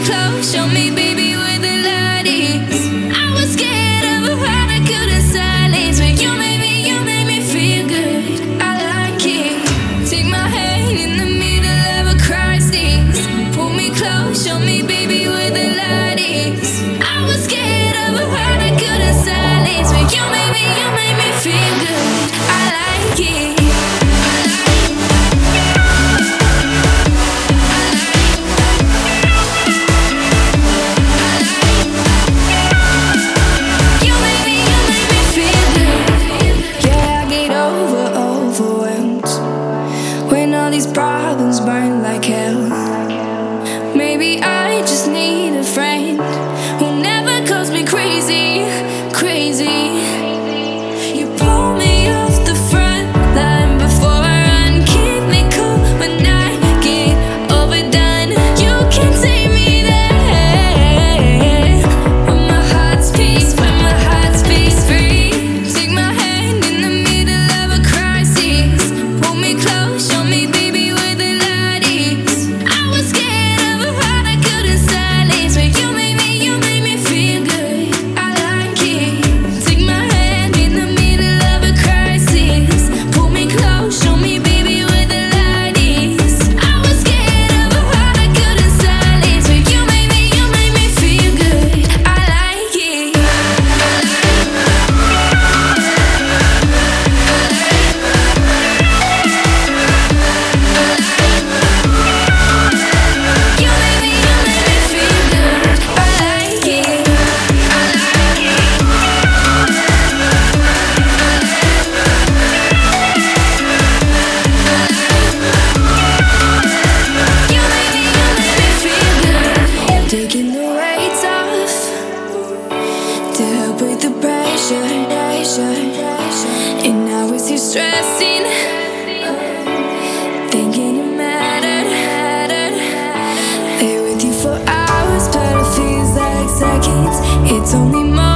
close, show me, baby, where the light is. I was scared of a heart I couldn't silence, but you made me feel good. I like it. Take my hand in the middle of a crisis. Pull me close, show me, baby, where the light is. I was scared of a heart I couldn't silence, but you made me feel good. I like it. These problems burn like hell. Maybe I just need a friend who never calls me crazy, crazy. You pull me off the front line before I run. Keep me cool when I get overdone. You can take me there when my heart's peace, free. Take my hand in the middle of a crisis. Pull me close, show me, baby, taking the weights off to help with the pressure. And now it's you stressing, thinking it mattered. Lay with you for hours, but it feels like seconds. It's only moments.